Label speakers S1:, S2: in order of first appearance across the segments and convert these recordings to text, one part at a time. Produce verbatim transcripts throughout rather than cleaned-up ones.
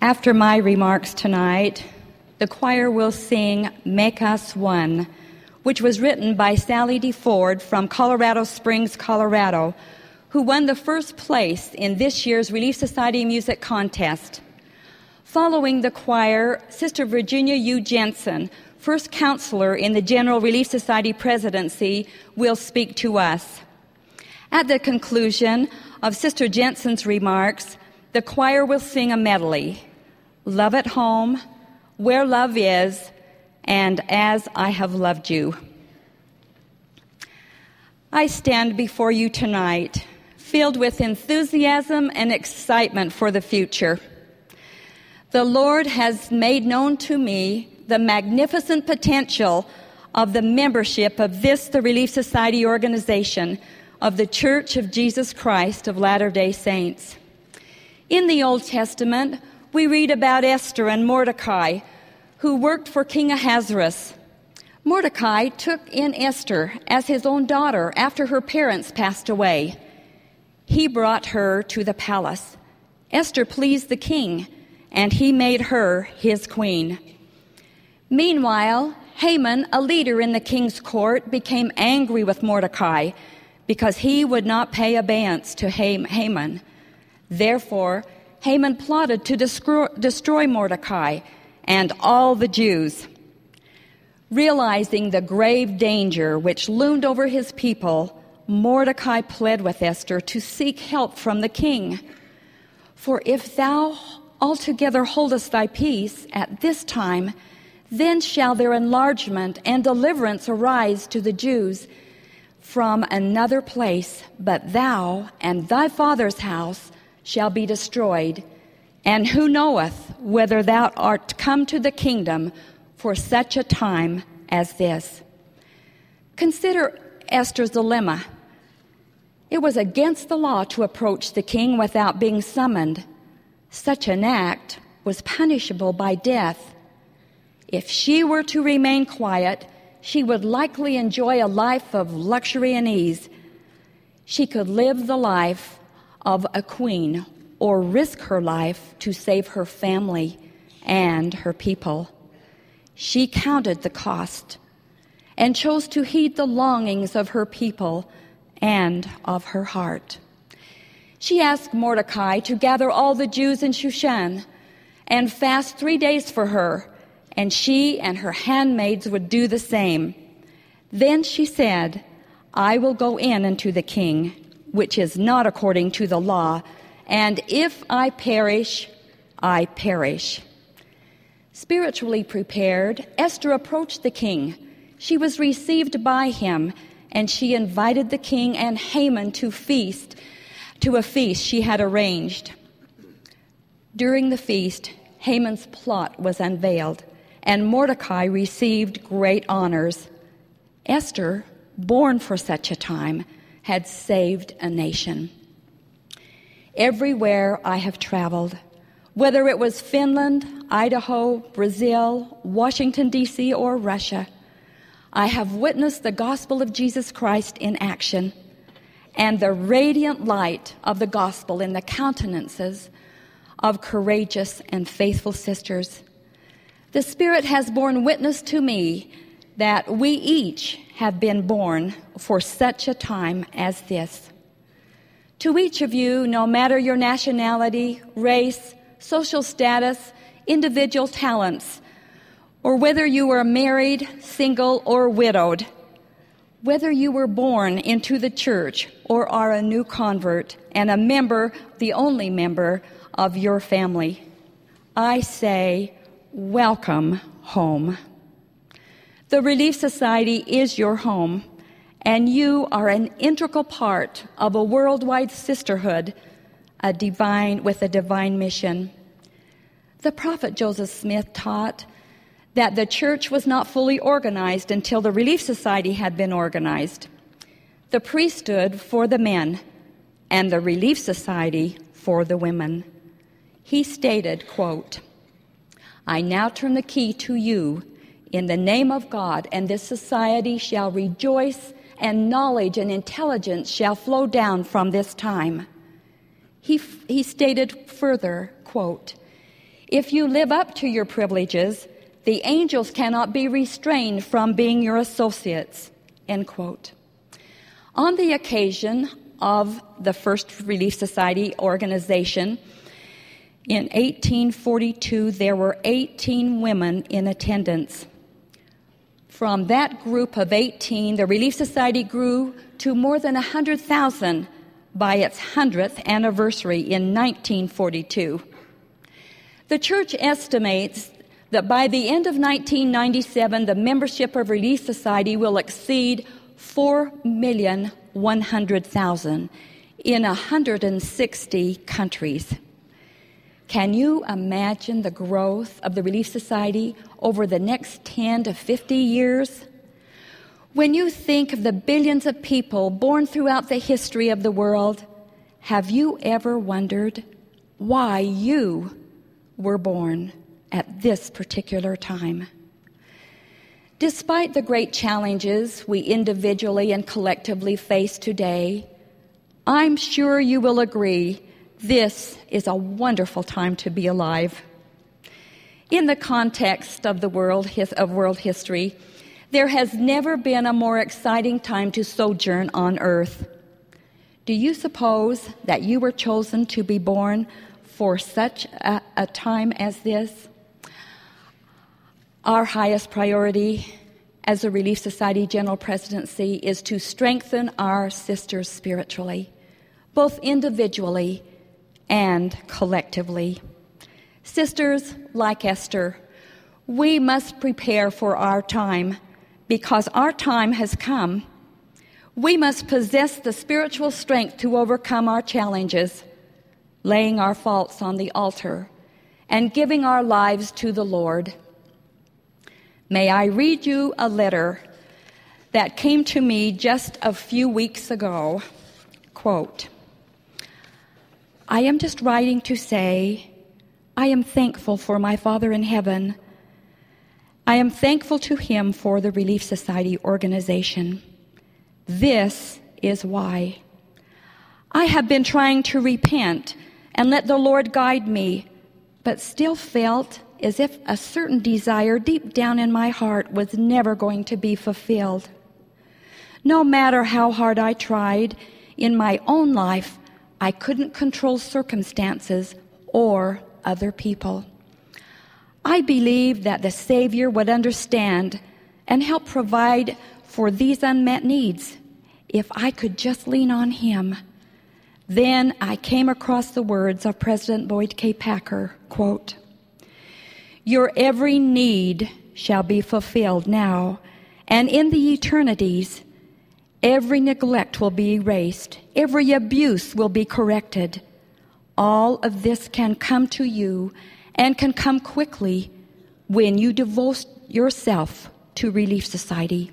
S1: After my remarks tonight, the choir will sing Make Us One, which was written by Sally D. Ford from Colorado Springs, Colorado, who won the first place in this year's Relief Society Music Contest. Following the choir, Sister Virginia U. Jensen, first counselor in the General Relief Society presidency, will speak to us. At the conclusion of Sister Jensen's remarks, the choir will sing a medley, Love at Home, Where Love Is, and As I Have Loved You. I stand before you tonight, filled with enthusiasm and excitement for the future. The Lord has made known to me the magnificent potential of the membership of this, the Relief Society organization of the Church of Jesus Christ of Latter-day Saints. In the Old Testament, we read about Esther and Mordecai, who worked for King Ahasuerus. Mordecai took in Esther as his own daughter after her parents passed away. He brought her to the palace. Esther pleased the king, and he made her his queen. Meanwhile, Haman, a leader in the king's court, became angry with Mordecai because he would not pay abeyance to Haman. Therefore, Haman plotted to destroy Mordecai and all the Jews. Realizing the grave danger which loomed over his people, Mordecai pled with Esther to seek help from the king. For if thou altogether holdest thy peace at this time, then shall their enlargement and deliverance arise to the Jews from another place, but thou and thy father's house shall be destroyed. And who knoweth whether thou art come to the kingdom for such a time as this? Consider Esther's dilemma. It was against the law to approach the king without being summoned. Such an act was punishable by death. If she were to remain quiet, she would likely enjoy a life of luxury and ease. She could live the life of a queen or risk her life to save her family and her people. She counted the cost and chose to heed the longings of her people and of her heart. She asked Mordecai to gather all the Jews in Shushan and fast three days for her, and she and her handmaids would do the same. Then she said, I will go in unto the king, which is not according to the law, and if I perish, I perish. Spiritually prepared, Esther approached the king. She was received by him, and she invited the king and Haman to feast, to a feast she had arranged. During the feast, Haman's plot was unveiled, and Mordecai received great honors. Esther, born for such a time, had saved a nation. Everywhere I have traveled, whether it was Finland, Idaho, Brazil, Washington, D C, or Russia, I have witnessed the gospel of Jesus Christ in action and the radiant light of the gospel in the countenances of courageous and faithful sisters. The Spirit has borne witness to me that we each have been born for such a time as this. To each of you, no matter your nationality, race, social status, individual talents, or whether you are married, single, or widowed, whether you were born into the church or are a new convert and a member, the only member of your family, I say, welcome home. The Relief Society is your home, and you are an integral part of a worldwide sisterhood, a divine with a divine mission. The prophet Joseph Smith taught that the church was not fully organized until the Relief Society had been organized. The priesthood for the men and the Relief Society for the women. He stated, quote, I now turn the key to you in the name of God, and this society shall rejoice, and knowledge and intelligence shall flow down from this time. He, he stated further, quote, If you live up to your privileges, the angels cannot be restrained from being your associates, end quote. On the occasion of the first Relief Society organization, in eighteen forty-two, there were eighteen women in attendance. From that group of eighteen, the Relief Society grew to more than one hundred thousand by its hundredth anniversary in nineteen forty-two. The church estimates that by the end of nineteen ninety-seven, the membership of Relief Society will exceed four million one hundred thousand in one hundred sixty countries. Can you imagine the growth of the Relief Society over the next ten to fifty years? When you think of the billions of people born throughout the history of the world, have you ever wondered why you were born at this particular time? Despite the great challenges we individually and collectively face today, I'm sure you will agree this is a wonderful time to be alive. In the context of the world of world history, there has never been a more exciting time to sojourn on earth. Do you suppose that you were chosen to be born for such a, a time as this? Our highest priority as a Relief Society General Presidency is to strengthen our sisters spiritually, both individually and collectively. Sisters, like Esther, we must prepare for our time because our time has come. We must possess the spiritual strength to overcome our challenges, laying our faults on the altar and giving our lives to the Lord. May I read you a letter that came to me just a few weeks ago. Quote, I am just writing to say I am thankful for my Father in heaven. I am thankful to him for the Relief Society organization. This is why. I have been trying to repent and let the Lord guide me, but still felt as if a certain desire deep down in my heart was never going to be fulfilled. No matter how hard I tried in my own life, I couldn't control circumstances or other people. I believe that the Savior would understand and help provide for these unmet needs if I could just lean on him. Then I came across the words of President Boyd K. Packer, quote, your every need shall be fulfilled now, and in the eternities, every neglect will be erased, every abuse will be corrected. All of this can come to you and can come quickly when you devote yourself to Relief Society.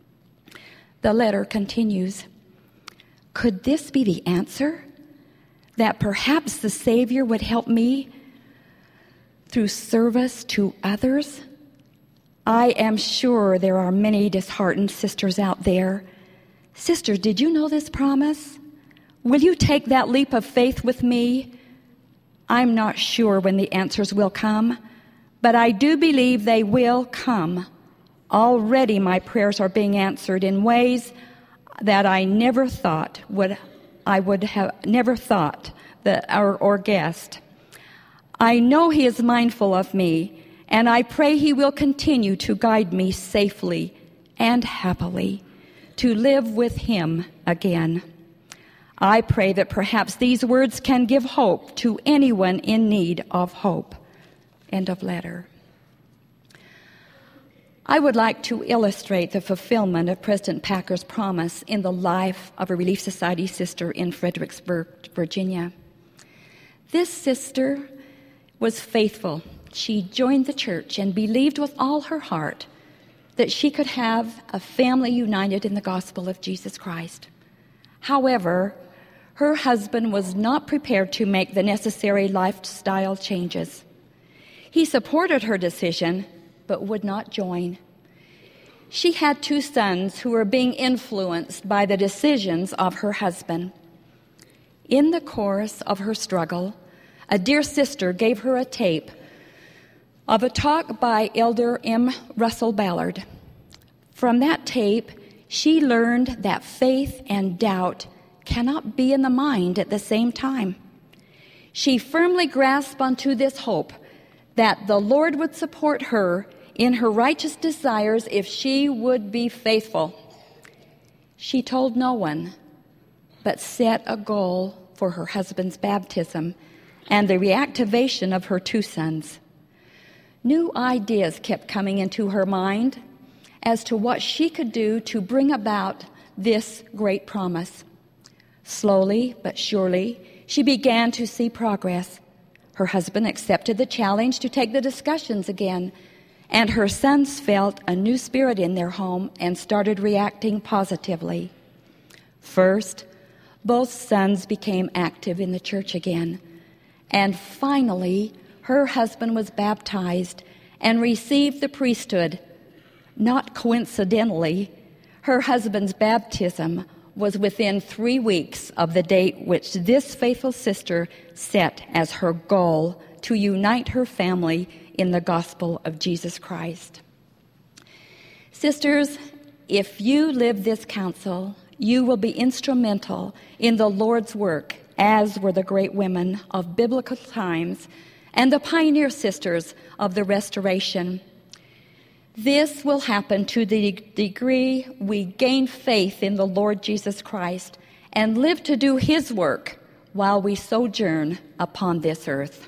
S1: The letter continues, could this be the answer? That perhaps the Savior would help me through service to others? I am sure there are many disheartened sisters out there. Sister, did you know this promise? Will you take that leap of faith with me? I'm not sure when the answers will come, but I do believe they will come. Already my prayers are being answered in ways that I never thought would I would have never thought that or, or guessed. I know he is mindful of me, and I pray he will continue to guide me safely and happily to live with him again. I pray that perhaps these words can give hope to anyone in need of hope. End of letter. I would like to illustrate the fulfillment of President Packer's promise in the life of a Relief Society sister in Fredericksburg, Virginia. This sister was faithful. She joined the church and believed with all her heart that she could have a family united in the gospel of Jesus Christ. However, her husband was not prepared to make the necessary lifestyle changes. He supported her decision, but would not join. She had two sons who were being influenced by the decisions of her husband. In the course of her struggle, a dear sister gave her a tape of a talk by Elder M. Russell Ballard. From that tape, she learned that faith and doubt cannot be in the mind at the same time. She firmly grasped onto this hope that the Lord would support her in her righteous desires if she would be faithful. She told no one, but set a goal for her husband's baptism and the reactivation of her two sons. New ideas kept coming into her mind as to what she could do to bring about this great promise. Slowly but surely, she began to see progress. Her husband accepted the challenge to take the discussions again, and her sons felt a new spirit in their home and started reacting positively. First, both sons became active in the church again, and finally, her husband was baptized and received the priesthood. Not coincidentally, her husband's baptism was within three weeks of the date which this faithful sister set as her goal to unite her family in the gospel of Jesus Christ. Sisters, if you live this counsel, you will be instrumental in the Lord's work, as were the great women of biblical times and the pioneer sisters of the Restoration. This will happen to the degree we gain faith in the Lord Jesus Christ and live to do His work while we sojourn upon this earth.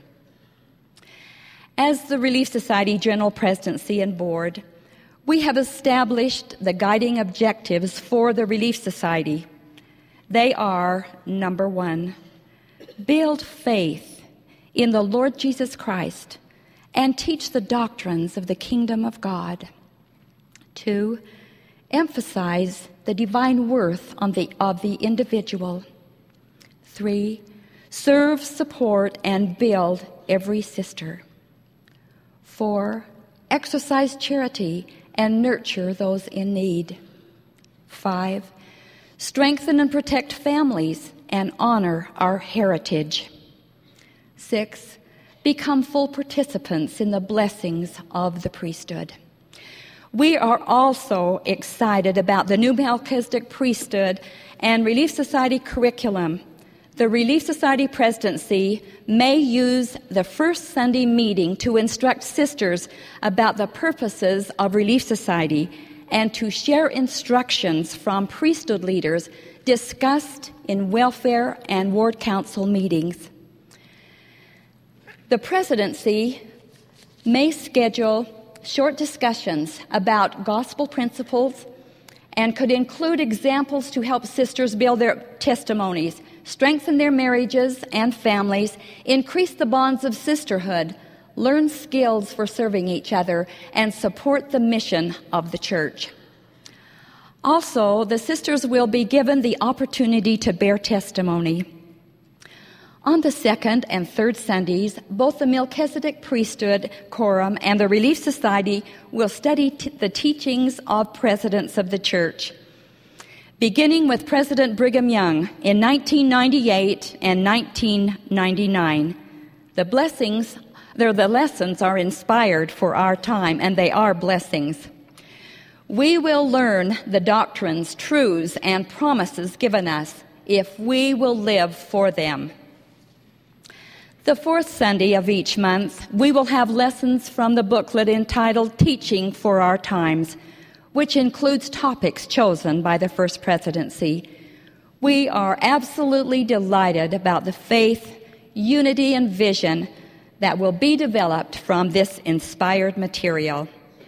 S1: As the Relief Society General Presidency and Board, we have established the guiding objectives for the Relief Society. They are, number one, build faith in the Lord Jesus Christ and teach the doctrines of the kingdom of God. Two, emphasize the divine worth on the, of the individual. Three, serve, support, and build every sister. Four, exercise charity and nurture those in need. Five, strengthen and protect families and honor our heritage. Six, become full participants in the blessings of the priesthood. We are also excited about the new Melchizedek priesthood and Relief Society curriculum. The Relief Society presidency may use the first Sunday meeting to instruct sisters about the purposes of Relief Society and to share instructions from priesthood leaders discussed in welfare and ward council meetings. The presidency may schedule short discussions about gospel principles and could include examples to help sisters build their testimonies, strengthen their marriages and families, increase the bonds of sisterhood, learn skills for serving each other, and support the mission of the church. Also, the sisters will be given the opportunity to bear testimony. On the second and third Sundays, both the Melchizedek Priesthood Quorum and the Relief Society will study t- the teachings of presidents of the church. Beginning with President Brigham Young in nineteen ninety-eight and nineteen ninety-nine, the blessings, the lessons are inspired for our time, and they are blessings. We will learn the doctrines, truths, and promises given us if we will live for them. The fourth Sunday of each month, we will have lessons from the booklet entitled Teaching for Our Times, which includes topics chosen by the First Presidency. We are absolutely delighted about the faith, unity, and vision that will be developed from this inspired material.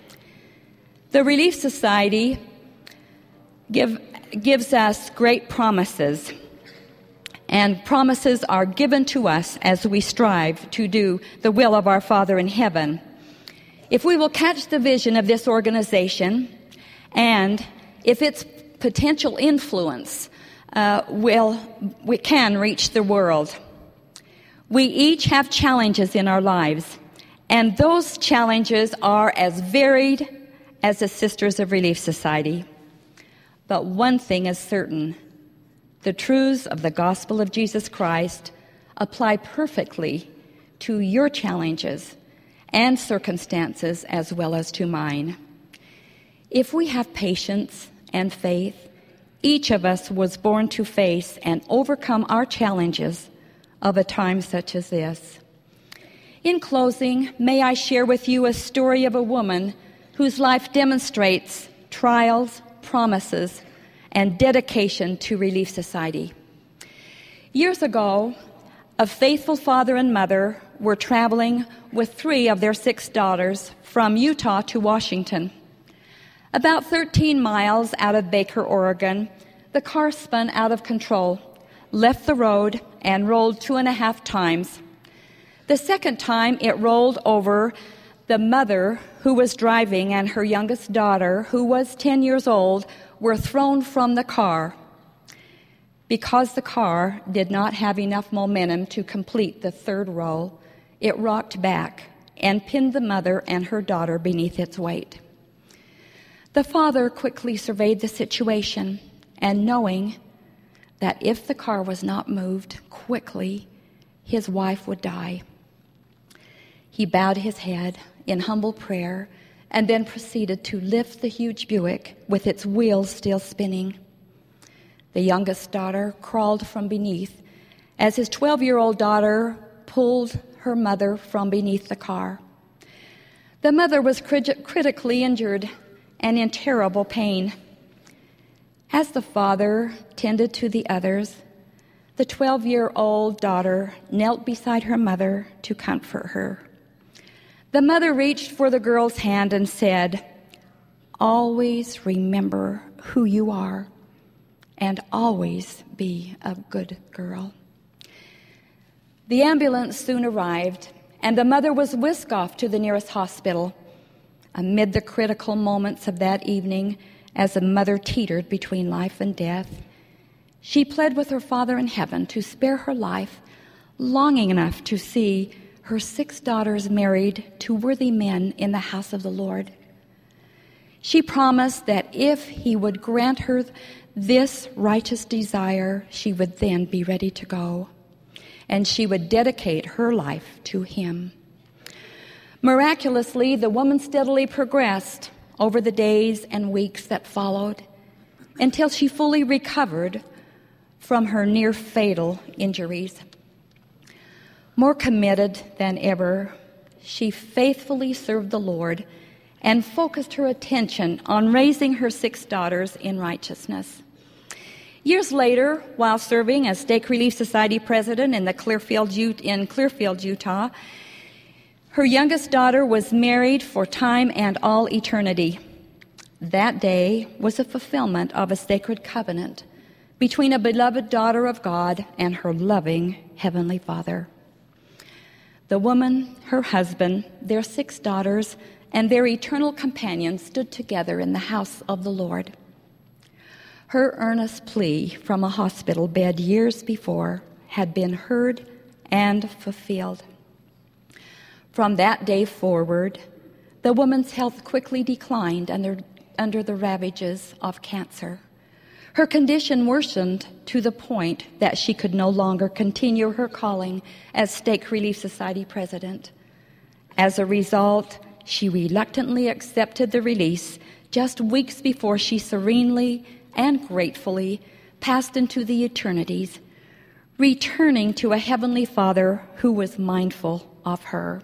S1: The Relief Society give, gives us great promises, and promises are given to us as we strive to do the will of our Father in heaven. If we will catch the vision of this organization, and if its potential influence uh, will, we can reach the world. We each have challenges in our lives, and those challenges are as varied as the Sisters of Relief Society. But one thing is certain: the truths of the gospel of Jesus Christ apply perfectly to your challenges and circumstances as well as to mine. If we have patience and faith, each of us was born to face and overcome our challenges of a time such as this. In closing, may I share with you a story of a woman whose life demonstrates trials, promises, and dedication to Relief Society. Years ago, a faithful father and mother were traveling with three of their six daughters from Utah to Washington. About thirteen miles out of Baker, Oregon, the car spun out of control, left the road, and rolled two and a half times. The second time, it rolled over the mother who was driving and her youngest daughter, who was ten years old, were thrown from the car. Because the car did not have enough momentum to complete the third roll, it rocked back and pinned the mother and her daughter beneath its weight. The father quickly surveyed the situation, and knowing that if the car was not moved quickly, his wife would die, he bowed his head in humble prayer and then proceeded to lift the huge Buick with its wheels still spinning. The youngest daughter crawled from beneath as his twelve-year-old daughter pulled her mother from beneath the car. The mother was crit- critically injured and in terrible pain. As the father tended to the others, the twelve-year-old daughter knelt beside her mother to comfort her. The mother reached for the girl's hand and said, "Always remember who you are, and always be a good girl." The ambulance soon arrived, and the mother was whisked off to the nearest hospital. Amid the critical moments of that evening, as the mother teetered between life and death, she pled with her Father in heaven to spare her life longing enough to see her six daughters married to worthy men in the house of the Lord. She promised that if he would grant her this righteous desire, she would then be ready to go, and she would dedicate her life to him. Miraculously, the woman steadily progressed over the days and weeks that followed until she fully recovered from her near-fatal injuries. More committed than ever, she faithfully served the Lord and focused her attention on raising her six daughters in righteousness. Years later, while serving as Stake Relief Society president in the Clearfield, in Clearfield, Utah, her youngest daughter was married for time and all eternity. That day was a fulfillment of a sacred covenant between a beloved daughter of God and her loving Heavenly Father. The woman, her husband, their six daughters, and their eternal companions stood together in the house of the Lord. Her earnest plea from a hospital bed years before had been heard and fulfilled. From that day forward, the woman's health quickly declined under, under the ravages of cancer. Her condition worsened to the point that she could no longer continue her calling as Stake Relief Society president. As a result, she reluctantly accepted the release just weeks before she serenely and gratefully passed into the eternities, returning to a Heavenly Father who was mindful of her.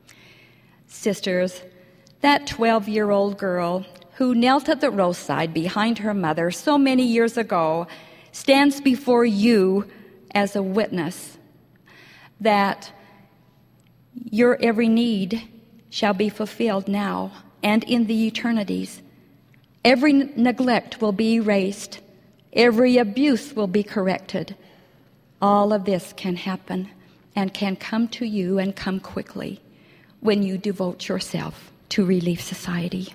S1: Sisters, that twelve-year-old girl who knelt at the roadside behind her mother so many years ago stands before you as a witness that your every need shall be fulfilled now and in the eternities. Every neglect will be erased. Every abuse will be corrected. All of this can happen and can come to you and come quickly when you devote yourself to Relief Society.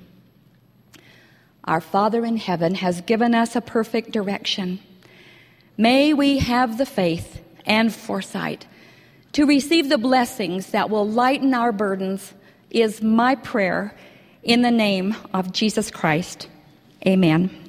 S1: Our Father in heaven has given us a perfect direction. May we have the faith and foresight to receive the blessings that will lighten our burdens, is my prayer in the name of Jesus Christ. Amen.